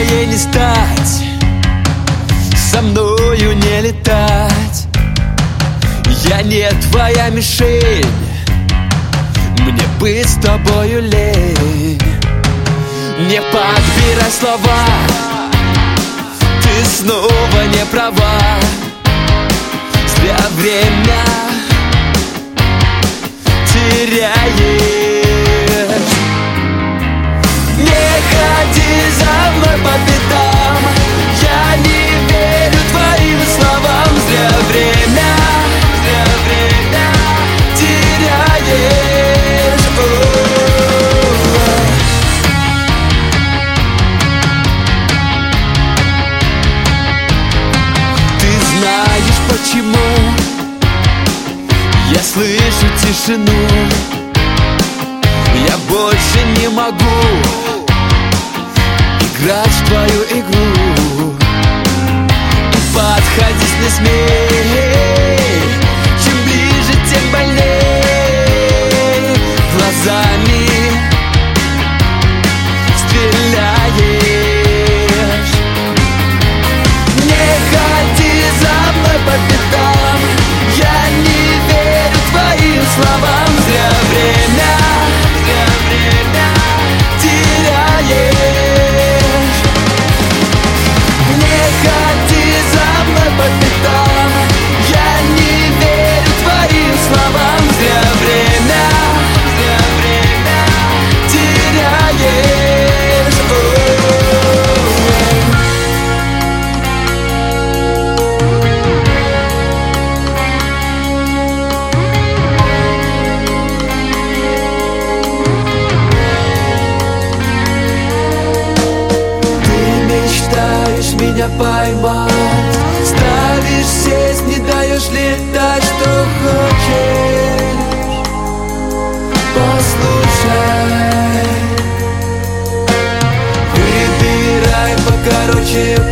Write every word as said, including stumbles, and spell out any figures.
твоей не стать, со мною не летать. Я не твоя мишень, мне быть с тобою лень. Не подбирай слова, ты снова не права. Зря время теряешь. Не ходи за мной по пятам, я не верю твоим словам. Зря время, зря время теряешь. О-о-о. Ты знаешь почему я слышу тишину? Я больше не могу играть в твою игру. И подходить не смей, чем ближе, тем больней. Глазами стреляешь. Не ходи за мной по пятам, я не верю твоим словам. Зря время, зря время теряешь. Не ходи за мной по пятам, я не верю твоим словам. Зря время, зря время теряешь. О-о-о. Меня поймать, ставишь сесть, не даешь летать, что хочешь. Послушай, выбирай покороче